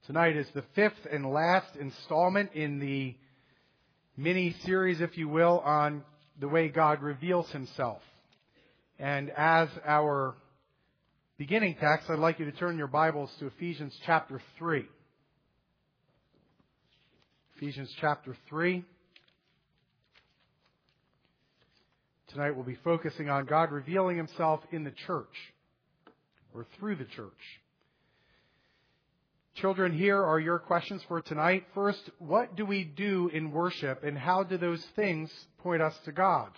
Tonight is the fifth and last installment in the mini-series, if you will, on the way God reveals Himself. And as our beginning text, I'd like you to turn your Bibles to Ephesians chapter 3. Ephesians chapter 3. Tonight we'll be focusing on God revealing Himself in the church, or through the church. Children, here are your questions for tonight. First, what do we do in worship, and how do those things point us to God?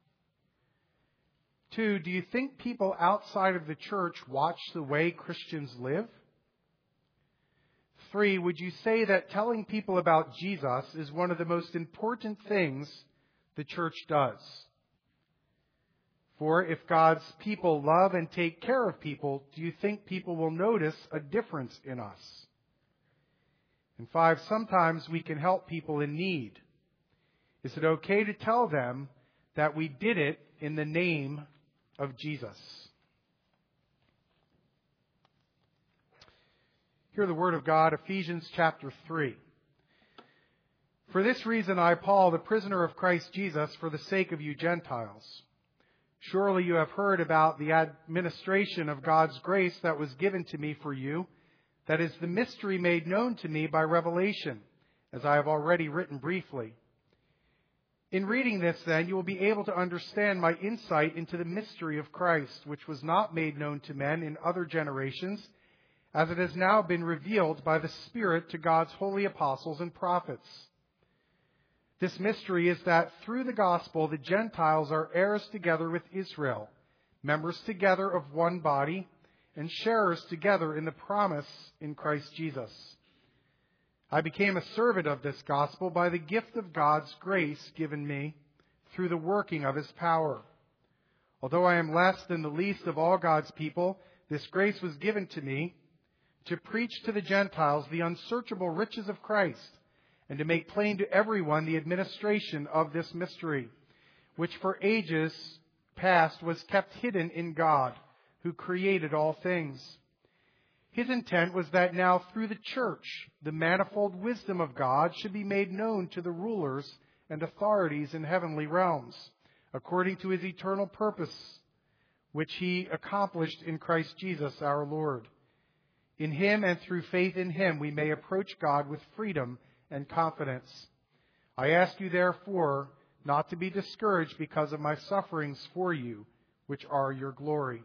2, do you think people outside of the church watch the way Christians live? 3, would you say that telling people about Jesus is one of the most important things the church does? 4, if God's people love and take care of people, do you think people will notice a difference in us? And 5, sometimes we can help people in need. Is it okay to tell them that we did it in the name of Jesus? Hear the word of God, Ephesians chapter 3. For this reason I, Paul, the prisoner of Christ Jesus, for the sake of you Gentiles. Surely you have heard about the administration of God's grace that was given to me for you. That is the mystery made known to me by revelation, as I have already written briefly. In reading this, then, you will be able to understand my insight into the mystery of Christ, which was not made known to men in other generations, as it has now been revealed by the Spirit to God's holy apostles and prophets. This mystery is that through the gospel, the Gentiles are heirs together with Israel, members together of one body, and sharers together in the promise in Christ Jesus. I became a servant of this gospel by the gift of God's grace given me through the working of His power. Although I am less than the least of all God's people, this grace was given to me to preach to the Gentiles the unsearchable riches of Christ, and to make plain to everyone the administration of this mystery, which for ages past was kept hidden in God, who created all things. His intent was that now through the church, the manifold wisdom of God should be made known to the rulers and authorities in heavenly realms, according to His eternal purpose, which He accomplished in Christ Jesus our Lord. In Him and through faith in Him, we may approach God with freedom and confidence. I ask you, therefore, not to be discouraged because of my sufferings for you, which are your glory.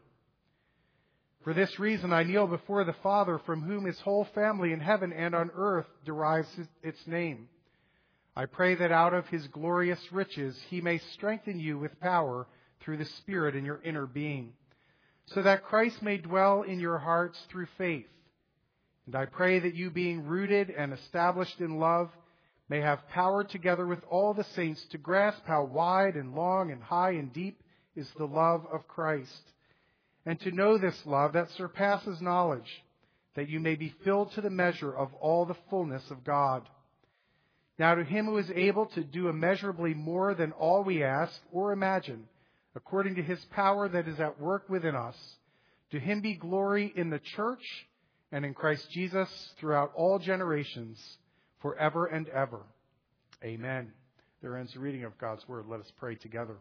For this reason I kneel before the Father, from whom His whole family in heaven and on earth derives its name. I pray that out of His glorious riches He may strengthen you with power through the Spirit in your inner being, so that Christ may dwell in your hearts through faith. And I pray that you, being rooted and established in love, may have power together with all the saints to grasp how wide and long and high and deep is the love of Christ, and to know this love that surpasses knowledge, that you may be filled to the measure of all the fullness of God. Now to Him who is able to do immeasurably more than all we ask or imagine, according to His power that is at work within us, to Him be glory in the church and in Christ Jesus throughout all generations, forever and ever. Amen. There ends the reading of God's Word. Let us pray together.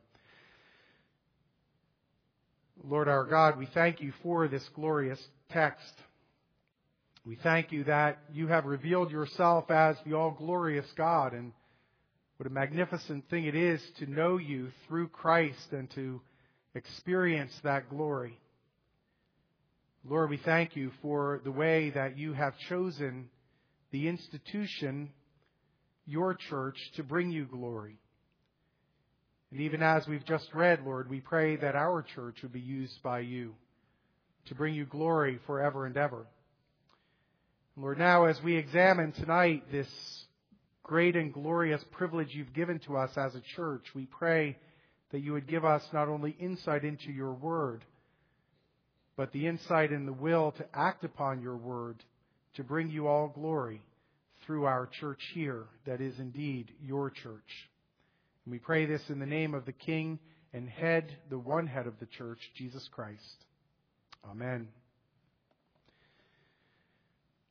Lord our God, we thank You for this glorious text. We thank You that You have revealed Yourself as the all-glorious God, and what a magnificent thing it is to know You through Christ and to experience that glory. Lord, we thank You for the way that You have chosen the institution, Your church, to bring You glory. And even as we've just read, Lord, we pray that our church would be used by You to bring You glory forever and ever. Lord, now as we examine tonight this great and glorious privilege You've given to us as a church, we pray that You would give us not only insight into Your Word, but the insight and the will to act upon Your Word to bring You all glory through our church here, that is indeed Your church. And we pray this in the name of the King and Head, the one Head of the church, Jesus Christ. Amen.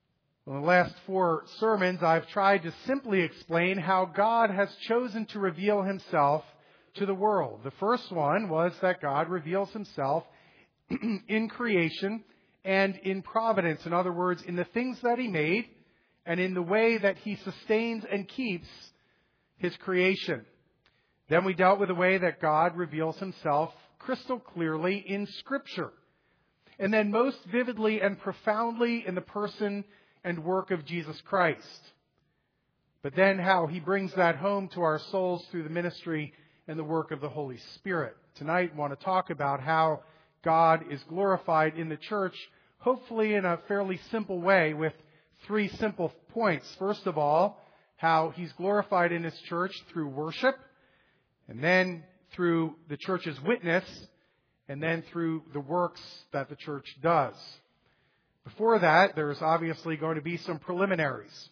Well, in the last 4 sermons, I've tried to simply explain how God has chosen to reveal Himself to the world. The first one was that God reveals Himself in creation and in providence. In other words, in the things that He made and in the way that He sustains and keeps His creation. Then we dealt with the way that God reveals Himself crystal clearly in Scripture. And then most vividly and profoundly in the person and work of Jesus Christ. But then how He brings that home to our souls through the ministry and the work of the Holy Spirit. Tonight I want to talk about how God is glorified in the church, hopefully in a fairly simple way with 3 simple points. First of all, how He's glorified in His church through worship, and then through the church's witness, and then through the works that the church does. Before that, there's obviously going to be some preliminaries.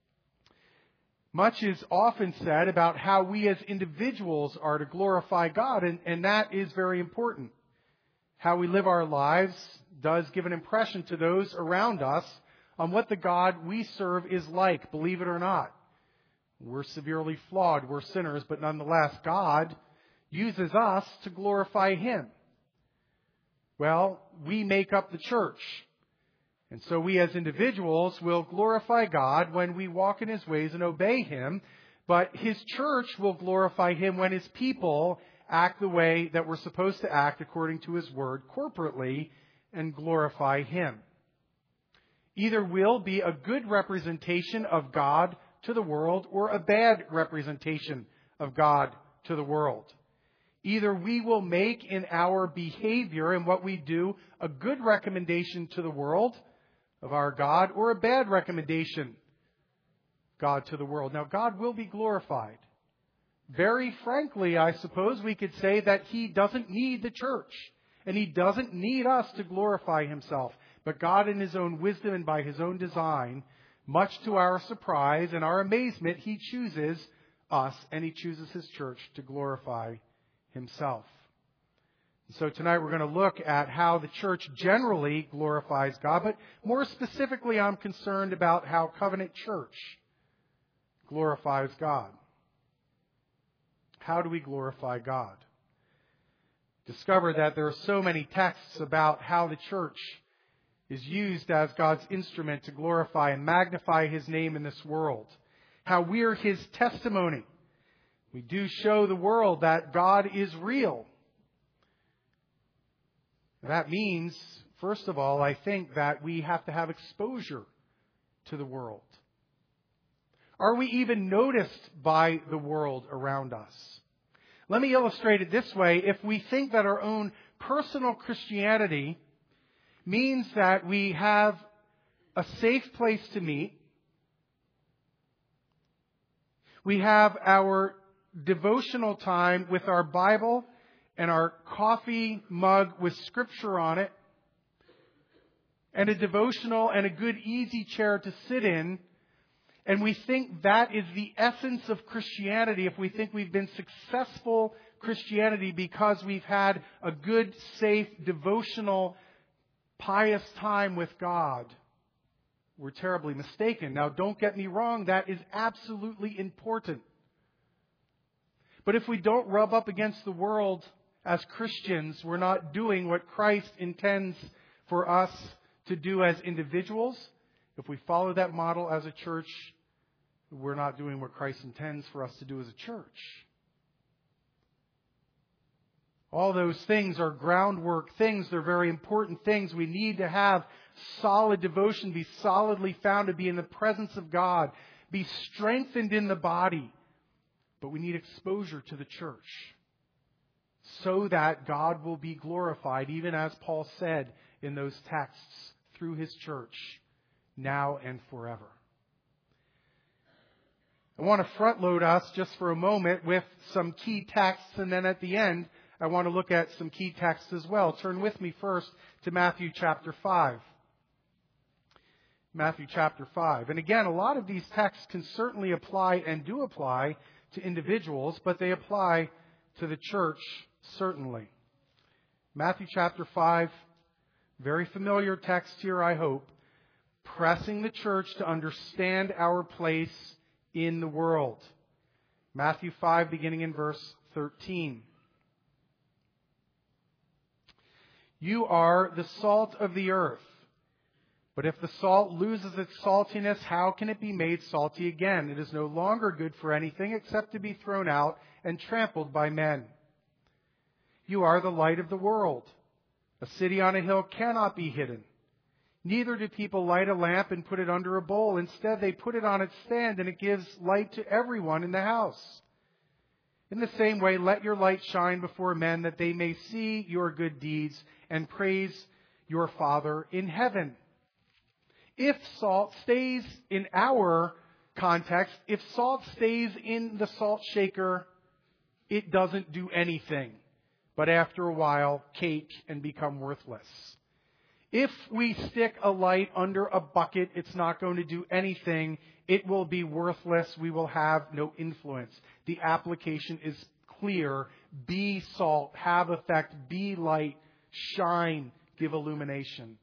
Much is often said about how we as individuals are to glorify God, and that is very important. How we live our lives does give an impression to those around us on what the God we serve is like, believe it or not. We're severely flawed, we're sinners, but nonetheless, God uses us to glorify Him. Well, we make up the church. And so we as individuals will glorify God when we walk in His ways and obey Him. But His church will glorify Him when His people act the way that we're supposed to act according to His Word corporately and glorify Him. Either we'll be a good representation of God to the world or a bad representation of God to the world. Either we will make in our behavior and what we do a good recommendation to the world of our God or a bad recommendation of God to the world. Now, God will be glorified. Very frankly, I suppose we could say that He doesn't need the church and He doesn't need us to glorify Himself. But God, in His own wisdom and by His own design, much to our surprise and our amazement, He chooses us and He chooses His church to glorify Himself. So tonight we're going to look at how the church generally glorifies God, but more specifically I'm concerned about how Covenant Church glorifies God. How do we glorify God? Discover that there are so many texts about how the church is used as God's instrument to glorify and magnify His name in this world. How we're His testimony. We do show the world that God is real. That means, first of all, I think that we have to have exposure to the world. Are we even noticed by the world around us? Let me illustrate it this way. If we think that our own personal Christianity means that we have a safe place to meet, we have our devotional time with our Bible and our coffee mug with Scripture on it, and a devotional and a good easy chair to sit in, and we think that is the essence of Christianity, if we think we've been successful Christianity because we've had a good, safe, devotional, pious time with God, we're terribly mistaken. Now, don't get me wrong, that is absolutely important. But if we don't rub up against the world as Christians, we're not doing what Christ intends for us to do as individuals. If we follow that model as a church, we're not doing what Christ intends for us to do as a church. All those things are groundwork things. They're very important things. We need to have solid devotion, be solidly founded, be in the presence of God, be strengthened in the body. But we need exposure to the church so that God will be glorified, even as Paul said in those texts, through His church, now and forever. I want to front load us just for a moment with some key texts, and then at the end, I want to look at some key texts as well. Turn with me first to Matthew chapter 5. Matthew chapter 5. And again, a lot of these texts can certainly apply and do apply to individuals, but they apply to the church certainly. Matthew chapter 5, very familiar text here, I hope. pressing the church to understand our place in the world. Matthew 5, beginning in verse 13. You are the salt of the earth. But if the salt loses its saltiness, how can it be made salty again? It is no longer good for anything except to be thrown out and trampled by men. You are the light of the world. A city on a hill cannot be hidden. Neither do people light a lamp and put it under a bowl. Instead, they put it on its stand, and it gives light to everyone in the house. In the same way, let your light shine before men, that they may see your good deeds and praise your Father in heaven. If salt stays in our context, if salt stays in the salt shaker, it doesn't do anything, but after a while, cake and become worthless. If we stick a light under a bucket, it's not going to do anything. It will be worthless. We will have no influence. The application is clear. Be salt, have effect, be light, shine, give illumination.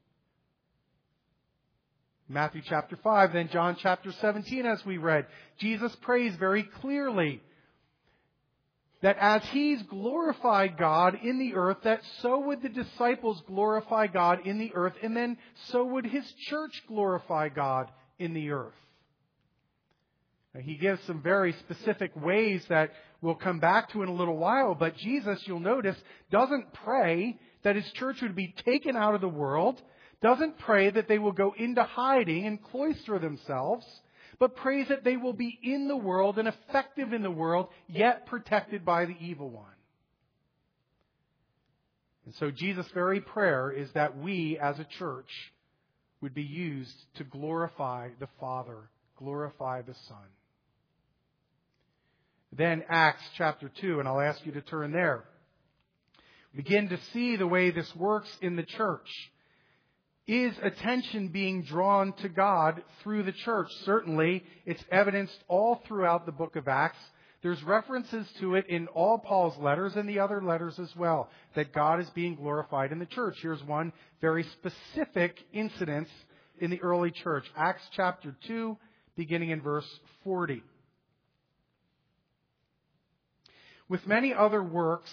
Matthew chapter 5, then John chapter 17, as we read, Jesus prays very clearly that as He's glorified God in the earth, that so would the disciples glorify God in the earth, and then so would His church glorify God in the earth. Now, He gives some very specific ways that we'll come back to in a little while, but Jesus, you'll notice, doesn't pray that His church would be taken out of the world, doesn't pray that they will go into hiding and cloister themselves, but prays that they will be in the world and effective in the world, yet protected by the evil one. And so Jesus' very prayer is that we as a church would be used to glorify the Father, glorify the Son. Then Acts chapter 2, and I'll ask you to turn there. Begin to see the way this works in the church. Is attention being drawn to God through the church? Certainly, it's evidenced all throughout the book of Acts. There's references to it in all Paul's letters and the other letters as well, that God is being glorified in the church. Here's one very specific incident in the early church. Acts chapter 2, beginning in verse 40. With many other words,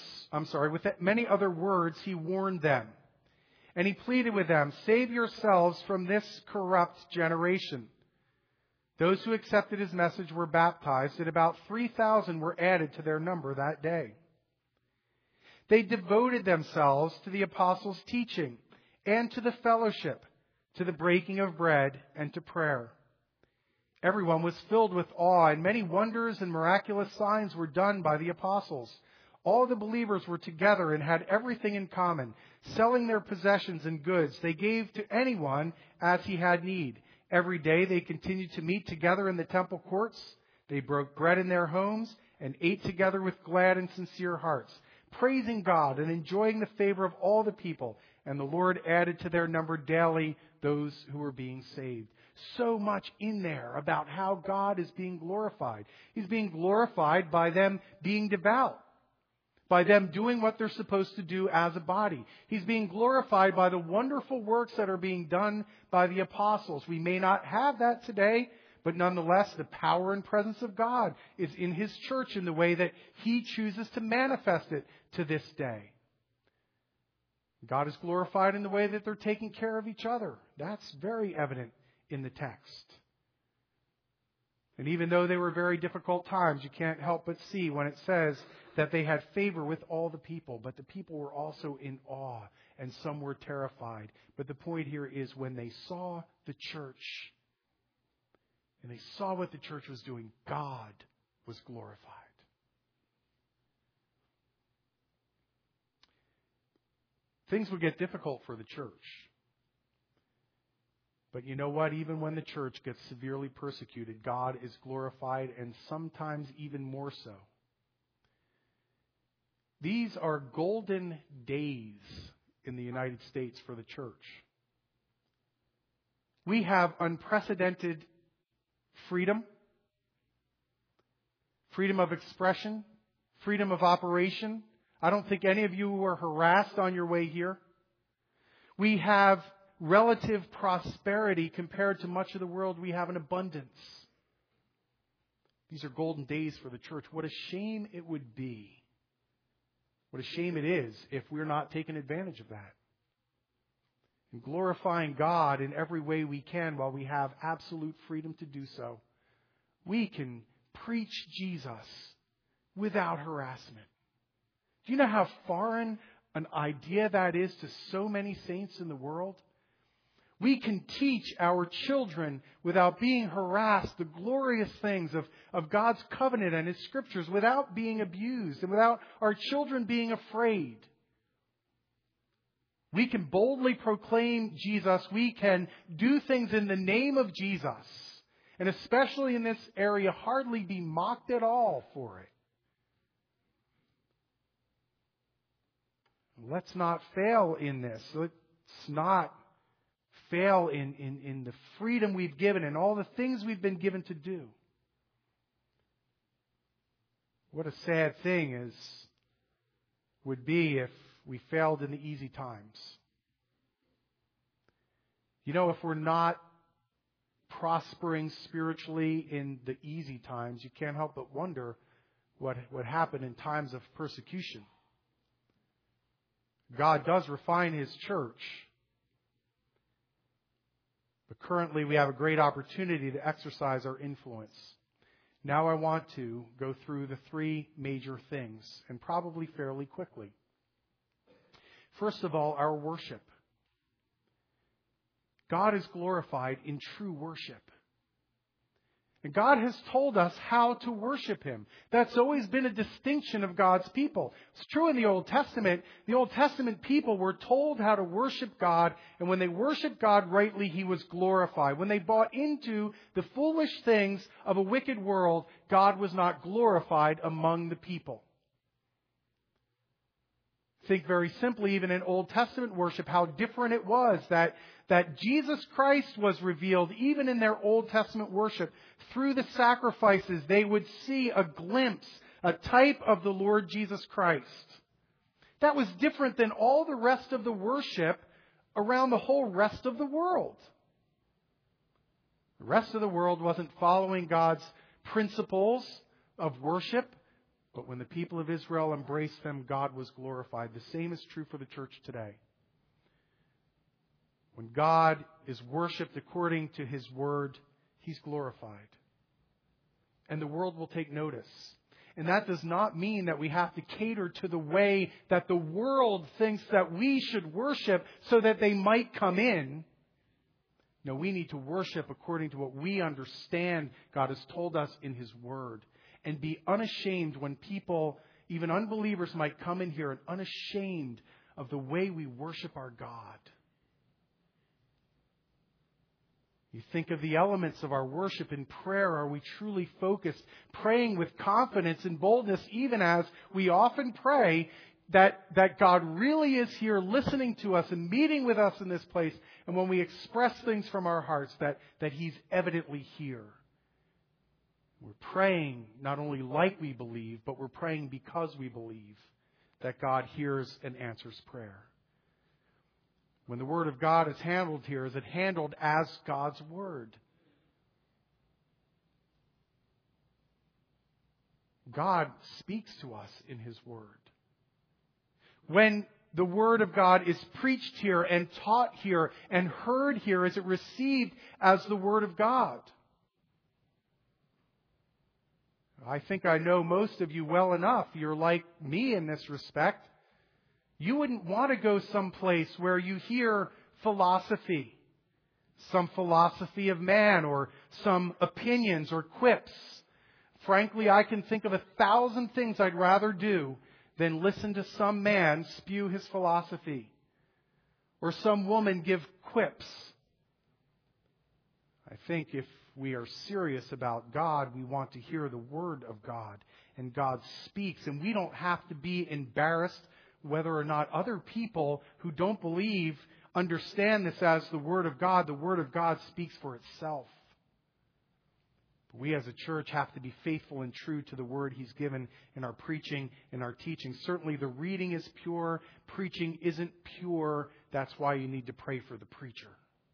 he warned them. And he pleaded with them, save yourselves from this corrupt generation. Those who accepted his message were baptized, and about 3,000 were added to their number that day. They devoted themselves to the apostles' teaching and to the fellowship, to the breaking of bread and to prayer. Everyone was filled with awe, and many wonders and miraculous signs were done by the apostles. All the believers were together and had everything in common. Selling their possessions and goods, they gave to anyone as he had need. Every day they continued to meet together in the temple courts. They broke bread in their homes and ate together with glad and sincere hearts, praising God and enjoying the favor of all the people. And the Lord added to their number daily those who were being saved. So much in there about how God is being glorified. He's being glorified by them being devout, by them doing what they're supposed to do as a body. He's being glorified by the wonderful works that are being done by the apostles. We may not have that today, but nonetheless, the power and presence of God is in His church in the way that He chooses to manifest it to this day. God is glorified in the way that they're taking care of each other. That's very evident in the text. And even though they were very difficult times, you can't help but see when it says that they had favor with all the people, but the people were also in awe, and some were terrified. But the point here is when they saw the church, and they saw what the church was doing, God was glorified. Things would get difficult for the church. But you know what? Even when the church gets severely persecuted, God is glorified, and sometimes even more so. These are golden days in the United States for the church. We have unprecedented freedom, freedom of expression, freedom of operation. I don't think any of you were harassed on your way here. We have relative prosperity compared to much of the world we have in abundance. These are golden days for the church. What a shame it would be. What a shame it is if we're not taking advantage of that. And glorifying God in every way we can while we have absolute freedom to do so. We can preach Jesus without harassment. Do you know how foreign an idea that is to so many saints in the world? We can teach our children without being harassed the glorious things of God's covenant and His Scriptures without being abused and without our children being afraid. We can boldly proclaim Jesus. We can do things in the name of Jesus. And especially in this area, hardly be mocked at all for it. Let's not fail in this. Let's not fail in the freedom we've given and all the things we've been given to do. What a sad thing would be if we failed in the easy times. You know, if we're not prospering spiritually in the easy times, you can't help but wonder what happened in times of persecution. God does refine His church. But currently we have a great opportunity to exercise our influence. Now I want to go through the three major things, and probably fairly quickly. First of all, our worship. God is glorified in true worship. And God has told us how to worship Him. That's always been a distinction of God's people. It's true in the Old Testament. The Old Testament people were told how to worship God, and when they worshiped God rightly, He was glorified. When they bought into the foolish things of a wicked world, God was not glorified among the people. Think very simply, even in Old Testament worship, how different it was that Jesus Christ was revealed, even in their Old Testament worship. Through the sacrifices, they would see a glimpse, a type of the Lord Jesus Christ. That was different than all the rest of the worship around the whole rest of the world. The rest of the world wasn't following God's principles of worship. But when the people of Israel embraced them, God was glorified. The same is true for the church today. When God is worshipped according to His Word, He's glorified. And the world will take notice. And that does not mean that we have to cater to the way that the world thinks that we should worship so that they might come in. No, we need to worship according to what we understand God has told us in His Word. And be unashamed when people, even unbelievers, might come in here and unashamed of the way we worship our God. You think of the elements of our worship in prayer. Are we truly focused, praying with confidence and boldness, even as we often pray that God really is here listening to us and meeting with us in this place? And when we express things from our hearts, that He's evidently here. We're praying not only like we believe, but we're praying because we believe that God hears and answers prayer. When the Word of God is handled here, is it handled as God's Word? God speaks to us in His Word. When the Word of God is preached here and taught here and heard here, is it received as the Word of God? I think I know most of you well enough. You're like me in this respect. You wouldn't want to go someplace where you hear philosophy, some philosophy of man, or some opinions or quips. Frankly, I can think of 1,000 things I'd rather do than listen to some man spew his philosophy, or some woman give quips. I think if we are serious about God, we want to hear the Word of God. And God speaks. And we don't have to be embarrassed whether or not other people who don't believe understand this as the Word of God. The Word of God speaks for itself. We as a church have to be faithful and true to the word He's given in our preaching and our teaching. Certainly the reading is pure. Preaching isn't pure. That's why you need to pray for the preacher.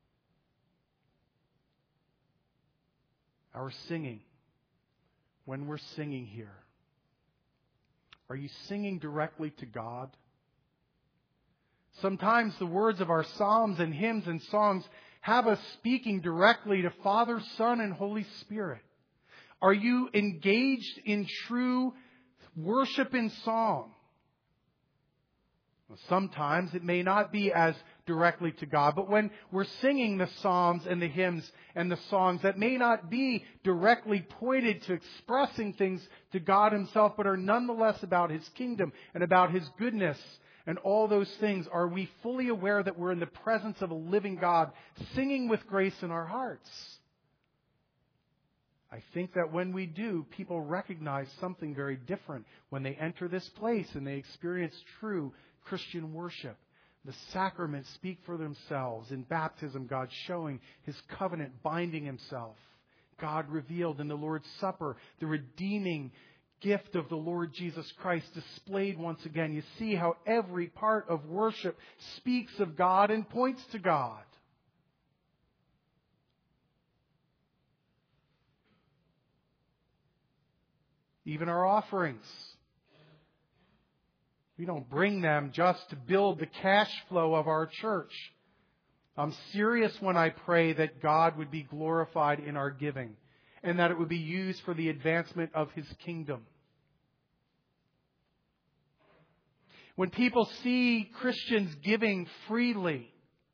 Our singing, when we're singing here, are you singing directly to God? Sometimes the words of our psalms and hymns and songs have us speaking directly to Father, Son, and Holy Spirit. Are you engaged in true worship in song? Well, sometimes it may not be as directly to God, but when we're singing the psalms and the hymns and the songs that may not be directly pointed to expressing things to God Himself, but are nonetheless about His kingdom and about His goodness and all those things, are we fully aware that we're in the presence of a living God, singing with grace in our hearts? I think that when we do, people recognize something very different when they enter this place and they experience true Christian worship. The sacraments speak for themselves. In baptism, God showing His covenant, binding Himself. God revealed in the Lord's Supper, the redeeming gift of the Lord Jesus Christ displayed once again. You see how every part of worship speaks of God and points to God. Even our offerings. We don't bring them just to build the cash flow of our church. I'm serious when I pray that God would be glorified in our giving and that it would be used for the advancement of His kingdom. When people see Christians giving freely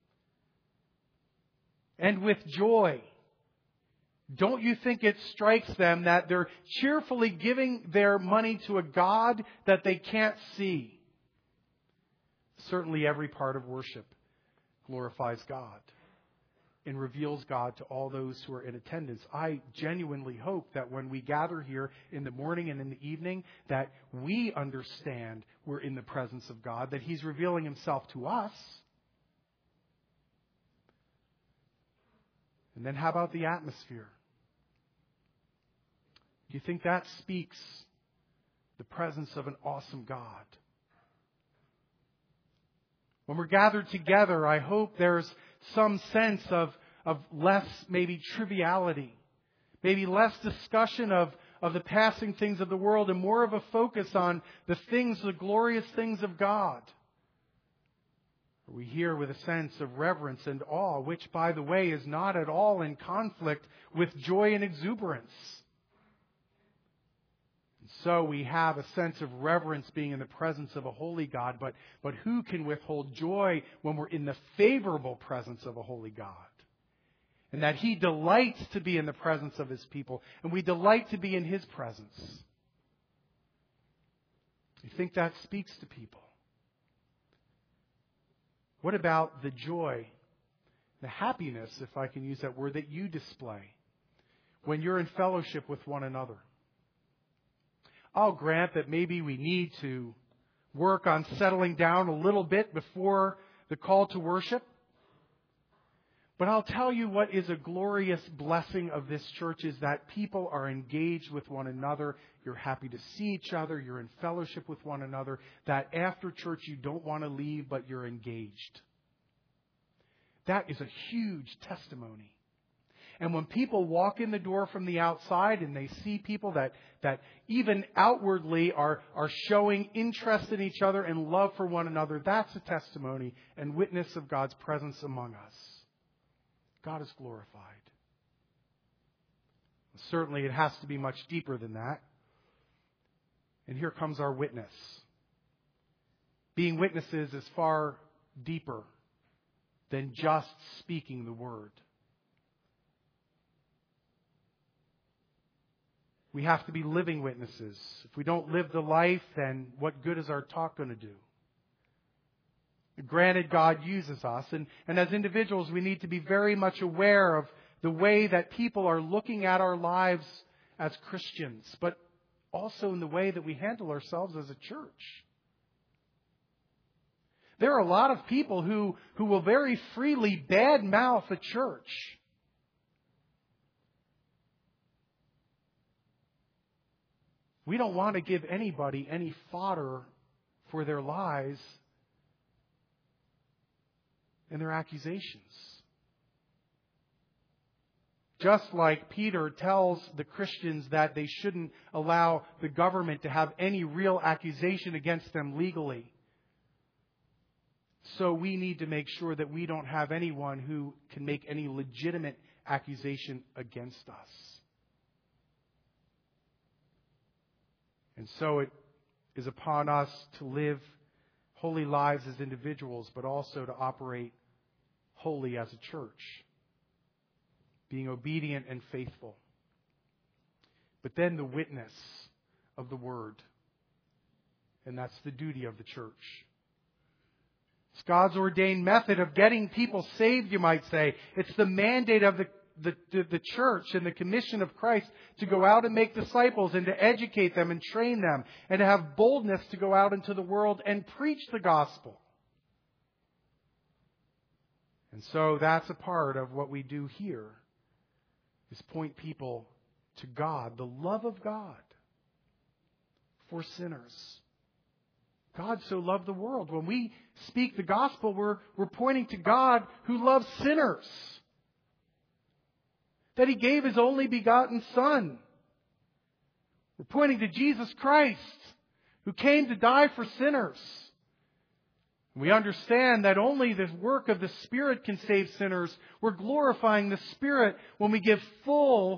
and with joy, don't you think it strikes them that they're cheerfully giving their money to a God that they can't see? Certainly every part of worship glorifies God and reveals God to all those who are in attendance. I genuinely hope that when we gather here in the morning and in the evening, that we understand we're in the presence of God, that He's revealing Himself to us. And then how about the atmosphere? Do you think that speaks the presence of an awesome God? When we're gathered together, I hope there's some sense of less maybe triviality, maybe less discussion of the passing things of the world and more of a focus on the things, the glorious things of God. We hear with a sense of reverence and awe, which, by the way, is not at all in conflict with joy and exuberance. And so we have a sense of reverence being in the presence of a holy God, but who can withhold joy when we're in the favorable presence of a holy God? And that He delights to be in the presence of His people, and we delight to be in His presence. You think that speaks to people? What about the joy, the happiness, if I can use that word, that you display when you're in fellowship with one another? I'll grant that maybe we need to work on settling down a little bit before the call to worship. But I'll tell you what is a glorious blessing of this church is that people are engaged with one another. You're happy to see each other. You're in fellowship with one another. That after church you don't want to leave, but you're engaged. That is a huge testimony. And when people walk in the door from the outside and they see people that even outwardly are showing interest in each other and love for one another, that's a testimony and witness of God's presence among us. God is glorified. Certainly it has to be much deeper than that. And here comes our witness. Being witnesses is far deeper than just speaking the word. We have to be living witnesses. If we don't live the life, then what good is our talk going to do? Granted, God uses us, and as individuals, we need to be very much aware of the way that people are looking at our lives as Christians, but also in the way that we handle ourselves as a church. There are a lot of people who will very freely badmouth a church. We don't want to give anybody any fodder for their lies and their accusations. Just like Peter tells the Christians that they shouldn't allow the government to have any real accusation against them legally, so we need to make sure that we don't have anyone who can make any legitimate accusation against us. And so it is upon us to live holy lives as individuals, but also to operate holy as a church, being obedient and faithful. But then the witness of the Word, and that's the duty of the church. It's God's ordained method of getting people saved, you might say. It's the mandate of the church and the commission of Christ to go out and make disciples and to educate them and train them and to have boldness to go out into the world and preach the gospel. And so that's a part of what we do here, is point people to God, the love of God for sinners. God so loved the world. When we speak the gospel, we're pointing to God who loves sinners. That He gave His only begotten Son. We're pointing to Jesus Christ, who came to die for sinners. We understand that only the work of the Spirit can save sinners. We're glorifying the Spirit when we give full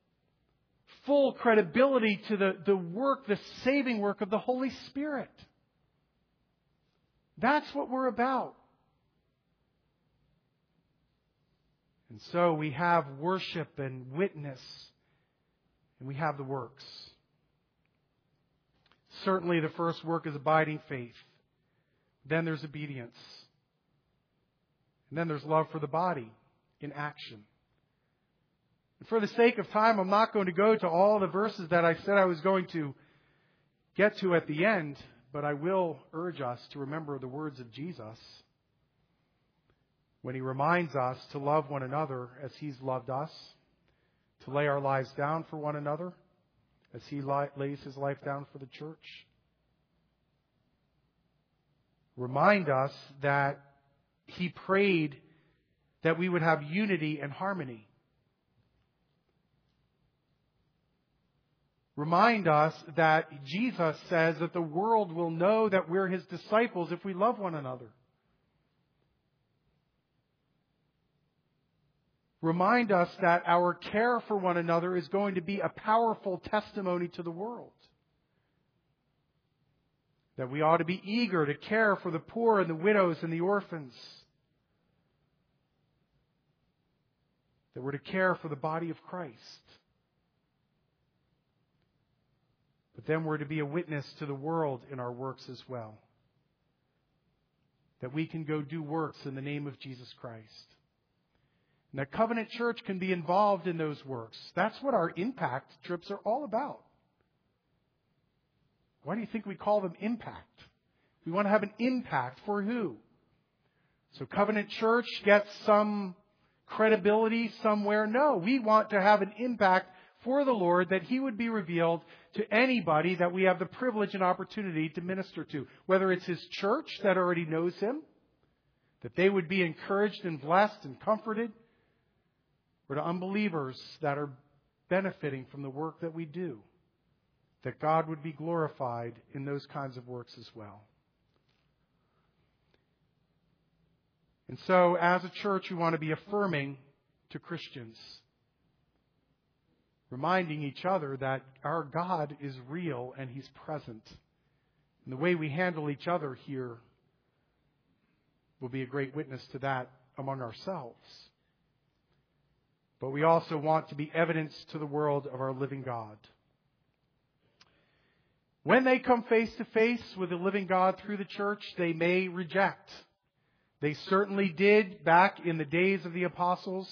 credibility to the saving work of the Holy Spirit. That's what we're about. And so we have worship and witness, and we have the works. Certainly the first work is abiding faith. Then there's obedience. And then there's love for the body in action. And for the sake of time, I'm not going to go to all the verses that I said I was going to get to at the end, but I will urge us to remember the words of Jesus when He reminds us to love one another as He's loved us, to lay our lives down for one another as He lays His life down for the church. Remind us that He prayed that we would have unity and harmony. Remind us that Jesus says that the world will know that we're His disciples if we love one another. Remind us that our care for one another is going to be a powerful testimony to the world. That we ought to be eager to care for the poor and the widows and the orphans. That we're to care for the body of Christ. But then we're to be a witness to the world in our works as well. That we can go do works in the name of Jesus Christ. And that Covenant Church can be involved in those works. That's what our impact trips are all about. Why do you think we call them impact? We want to have an impact for who? So Covenant Church gets some credibility somewhere? No, we want to have an impact for the Lord, that He would be revealed to anybody that we have the privilege and opportunity to minister to. Whether it's His church that already knows Him, that they would be encouraged and blessed and comforted, or to unbelievers that are benefiting from the work that we do, that God would be glorified in those kinds of works as well. And so, as a church, we want to be affirming to Christians, reminding each other that our God is real and He's present. And the way we handle each other here will be a great witness to that among ourselves. But we also want to be evidence to the world of our living God. When they come face to face with the living God through the church, they may reject. They certainly did back in the days of the apostles.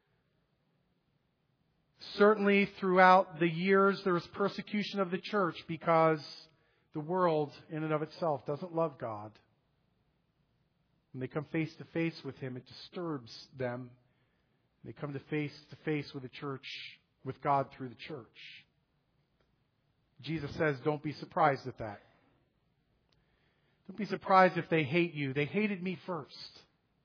Certainly throughout the years there was persecution of the church because the world in and of itself doesn't love God. When they come face to face with Him, it disturbs them. They come to face with the church, with God through the church. Jesus says, don't be surprised at that. Don't be surprised if they hate you. They hated me first.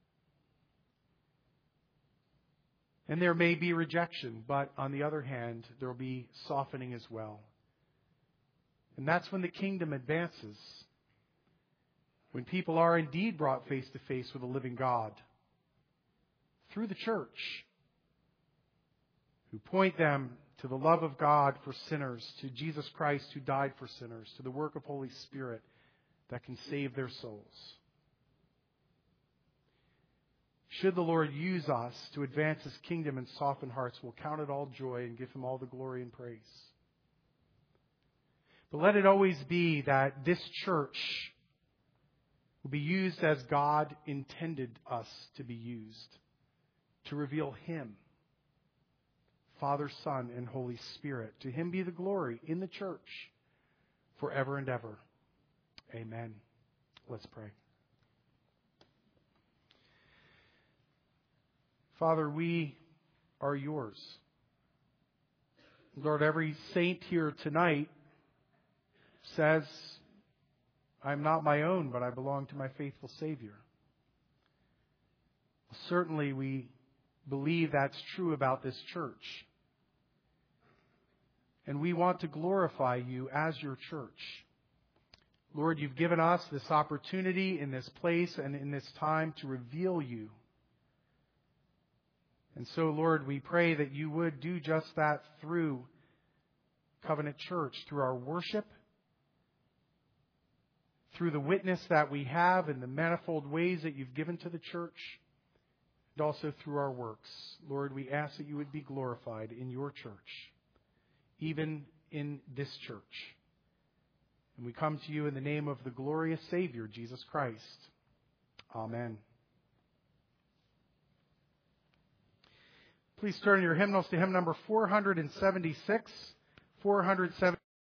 And there may be rejection, but on the other hand, there will be softening as well. And that's when the kingdom advances. When people are indeed brought face to face with a living God through the church, who point them to the love of God for sinners, to Jesus Christ who died for sinners, to the work of Holy Spirit that can save their souls. Should the Lord use us to advance His kingdom and soften hearts, we'll count it all joy and give Him all the glory and praise. But let it always be that this church will be used as God intended us to be used, to reveal Him, Father, Son, and Holy Spirit. To Him be the glory in the church forever and ever. Amen. Let's pray. Father, we are yours. Lord, every saint here tonight says, I'm not my own, but I belong to my faithful Savior. Certainly we believe that's true about this church. And we want to glorify you as your church. Lord, you've given us this opportunity in this place and in this time to reveal you. And so, Lord, we pray that you would do just that through Covenant Church, through our worship, through the witness that we have in the manifold ways that you've given to the church, and also through our works. Lord, we ask that you would be glorified in your church, even in this church. And we come to you in the name of the glorious Savior, Jesus Christ. Amen. Please turn your hymnals to hymn number 476. 476.